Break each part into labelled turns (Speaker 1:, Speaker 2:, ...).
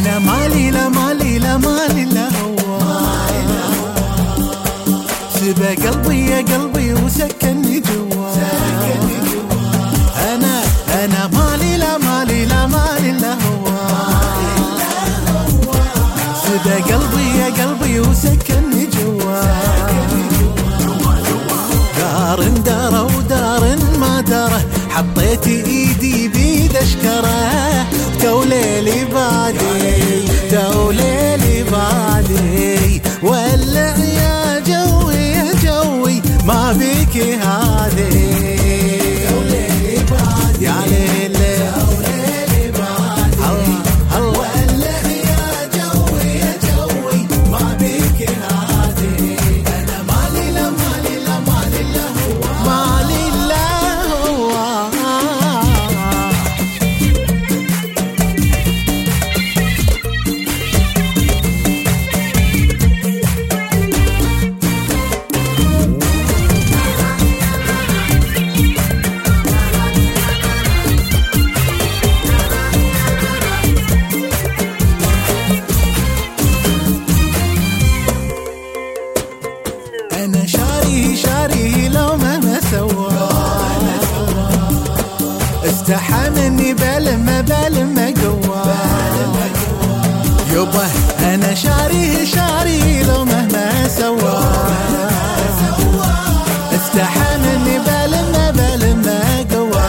Speaker 1: أنا مالي لا مالي لا مالي لا هو سبى قلبي يا قلبي وسكنني جوا. أنا مالي لا مالي لا مالي لا هو سبى قلبي يا قلبي وسكنني جوا. دار داره ودار ما داره حطيت ايدي بيد اشكره توليلي بعدي توليلي بعدي ولع يا جوي يا جوي ما بيك هذي توليلي بعدي يا ليل توليلي بعدي ولع يا جوي يا جوي ما بيك هذي. انا مالي لا مالي لا مالي لا هو مالي لا هو. أنا شاريه لو ما سوى استحى مني بلما قوى يبا. أنا شاريه لو مهما سوى استحى مني بلما قوى.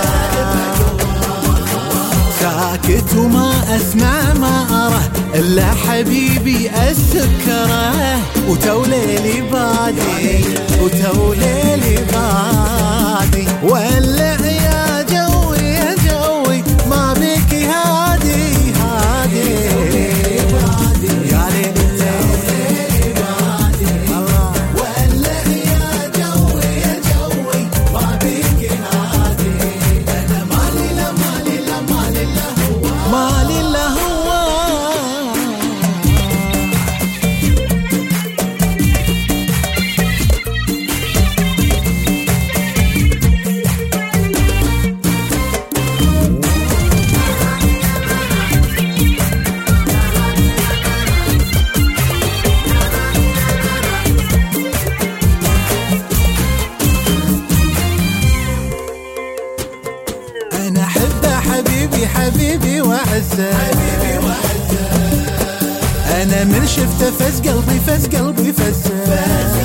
Speaker 1: ساكت وما أسمع ما أرى إلا حبيبي السكره وتوليلي بعدي وتوليلي بعدي ولع يا جوي يا جوي ما بك هادي هادي يا ليل توليلي بعدي ولع يا جوي يا جوي ما بك هادي. أنا مالي لا مالي لا مالي لا هو مالي لا هو. أنا أحبه حبيبي حبيبي وعزه أنا من شفته فز قلبي فز قلبي فزه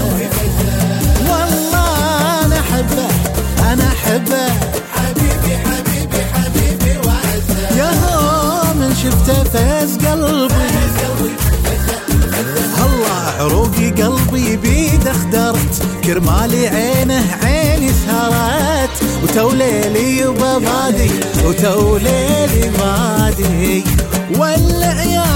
Speaker 1: والله أنا أحبه حبيبي حبيبي حبيبي وعزه يا هو من شفته فز قلبي الله عروقي قلبي بيد اخدرت كرمالي عينه عيني سهرت وتوليلي ببادي وتوليلي بادي ولع يا